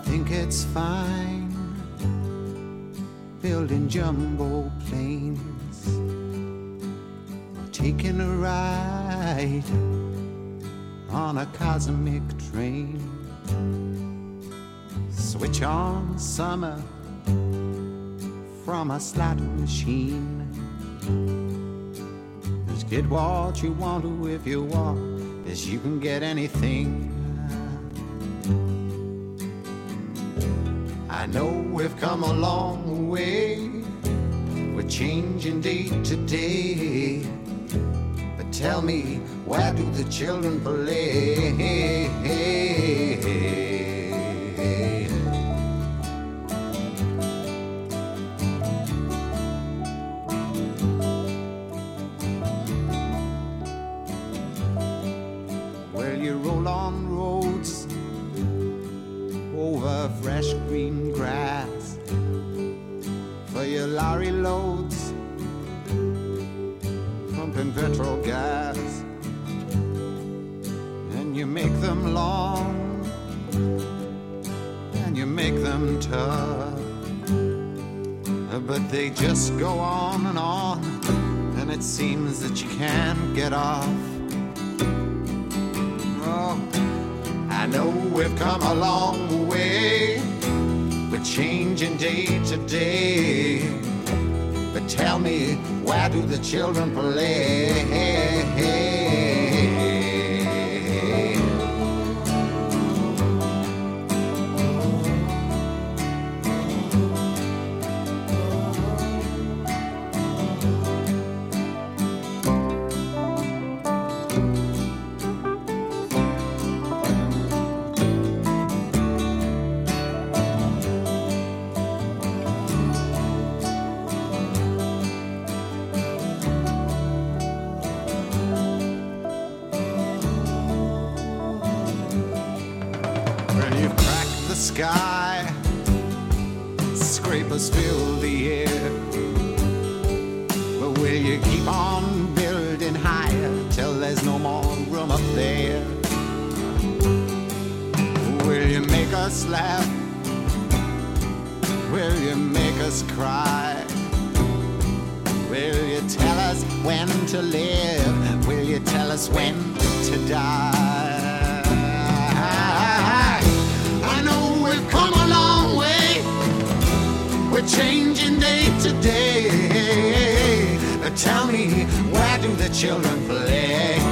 think it's fine building jumbo planes or taking a ride on a cosmic train. Switch on summer from a slot machine. Just get what you want to if you want, 'cause you can get anything. I know we've come a long way, we're changing day to day, but tell me, where do the children play? Well, you roll on roads over fresh green grass for your lorry loads, pumping petrol gas, and you make them long and you make them tough, but they just go on, and it seems that you can't get off. Oh, I know we've come a long way, we're changing day to day, but tell me, where do the children play? Sky, scrapers fill the air, but will you keep on building higher till there's no more room up there? Will you make us laugh? Will you make us cry? Will you tell us when to live? Will you tell us when to die? I know we've come a long way, we're changing day to day, but tell me, where do the children play?